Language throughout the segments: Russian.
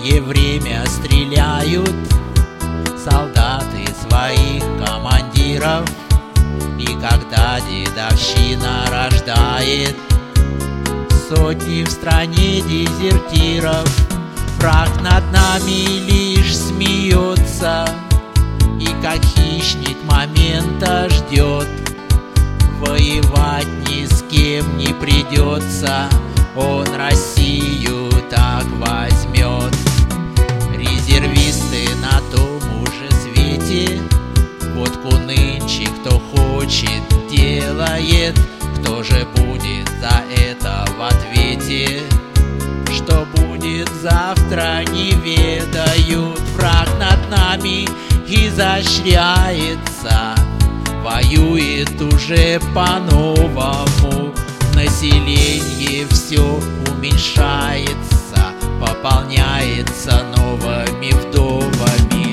последнее время стреляют солдаты своих командиров. И когда дедовщина рождает сотни в стране дезертиров, враг над нами лишь смеется и как хищник момента ждет. Воевать ни с кем не придется, он Россию так возьмет. Резервисты на том уже свете водку нынче кто хочет делает. Кто же будет за это в ответе? Что будет завтра, не ведают. Враг над нами изощряется, воюет уже по-новому. Население все уменьшается, пополняется новыми вдовами.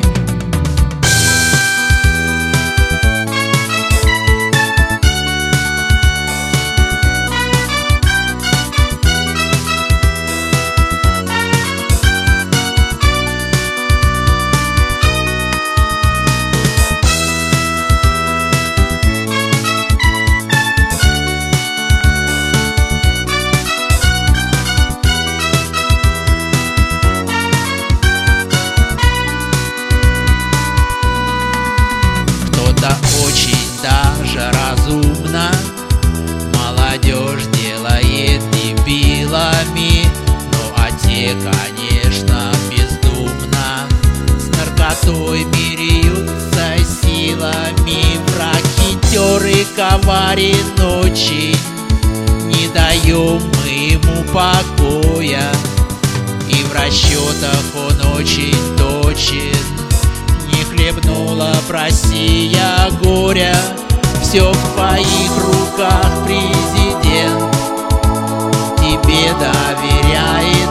Очень даже разумно молодежь делает дебилами, ну а те, конечно, бездумно с наркотой меряются силами. Враг хитер и коварен очень, не даем мы ему покоя, и в расчетах он очень точен. Не хлебнула б Россия горя, все в твоих руках, президент. Тебе доверяет